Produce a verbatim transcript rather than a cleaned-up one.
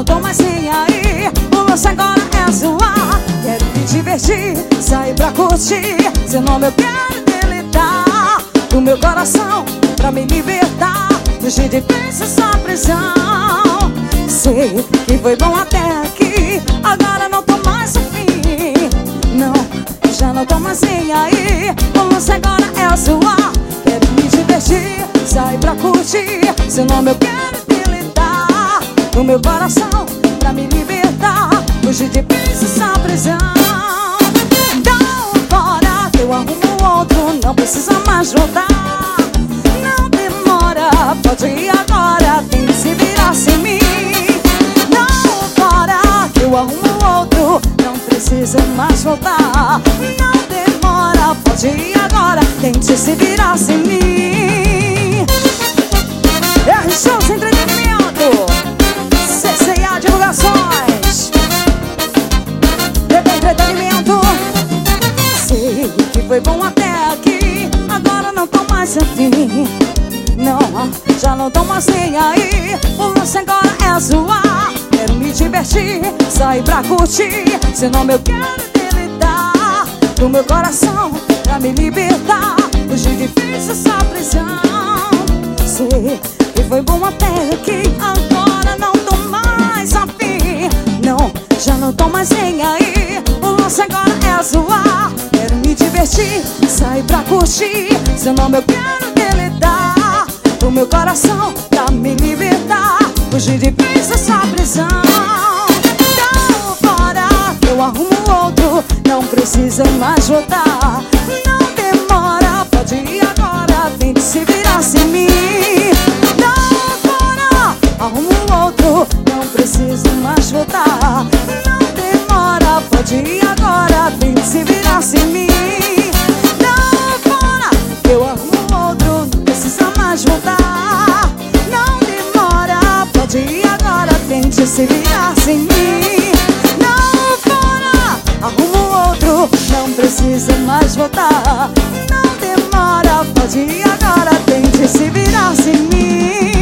não tô mais nem aí. O lance agora é zoar. Quero me divertir, sair pra curtir. Seu nome eu quero deletar do meu coração pra me libertar. Fugir de vez essa prisão. Sei que foi bom até aqui, agora não tô mais afim. Não, já não tô mais nem aí. O lance agora é zoar. Quero me divertir, sair pra curtir. Seu nome eu quero deletar do meu coração pra me libertar. Fugir de vez essa prisão. Dá um fora que eu arrumo outro, não precisa mais voltar. Não demora, pode ir agora, tem que se virar sem mim. Dá um fora que eu arrumo outro, não precisa mais voltar. Não demora, pode ir agora, tente se virar sem mim. R Shows Entretenimento, C C A Divulgações, T V Entretenimento. Sei que foi bom até aqui, agora não tô mais afim. Não, já não tô mais nem aí. O lance agora é zoar. Quero me divertir, sair pra curtir. Seu nome eu quero deletar do meu coração pra me libertar. Fugir difícil essa prisão. Sei que foi bom até aqui, agora não tô mais afim. Não, já não tô mais nem aí. O lance agora é zoar. Quero me divertir, sair pra curtir. Seu nome eu quero deletar do meu coração pra me libertar. Fugir de vez essa prisão. Dá fora, eu arrumo outro, não precisa mais voltar. Não demora, pode ir agora, tem que se virar sem mim. Dá fora, arrumo outro, não precisa mais voltar. Não demora, pode ir agora, tem que se virar sem mim. Dá fora, eu arrumo outro, não precisa mais voltar. Não demora, pode ir agora, tente se virar sem mim. Não fora, arrumo outro, não precisa mais voltar. Não demora, pode ir agora, tente se virar sem mim.